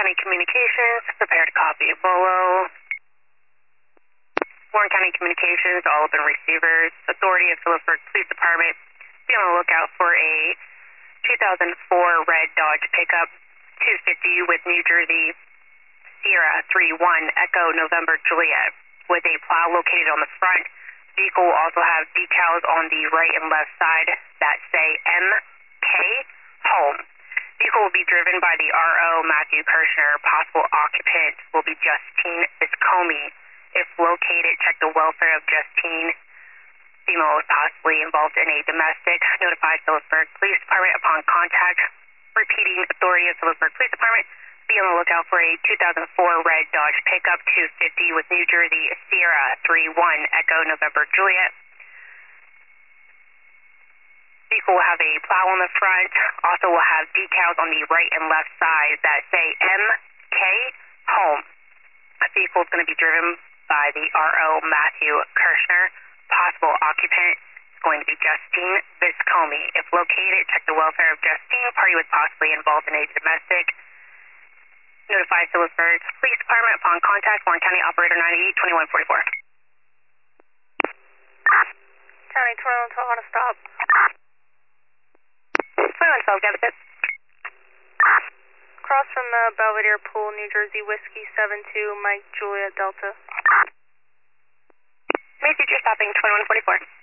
County Communications, prepare to copy. Bolo. Warren County Communications, all open receivers. Authority of Phillipsburg Police Department, be on the lookout for a 2004 red Dodge pickup, 250 with New Jersey Sierra 31 Echo November Juliet, with a plow located on the front. Vehicle will also have decals on the right and left side that say MK Home. Vehicle will be driven by the RO Matthew Kirshner. Possible occupant will be Justine Viscomi. If located, check the welfare of Justine. Female was possibly involved in a domestic. Notify Phillipsburg Police Department upon contact. Repeating, authority of Phillipsburg Police Department, be on the lookout for a 2004 red Dodge pickup 250 with New Jersey Sierra 31 Echo November Juliet. Vehicle will have a plow on the front. Also will have decals on the right and left side that say MK Home. A vehicle is going to be driven by the RO Matthew Kirshner. Possible occupant is going to be Justine Viscomi. If located, check the welfare of Justine. Party was possibly involved in a domestic. Notify Phillipsburg Police Department upon contact. Warren County Operator 98-2144. County 2112 on a stop. 2112, got it. Cross from the Belvedere Pool, New Jersey, Whiskey 72, Mike Juliet Delta. May future stopping 2144.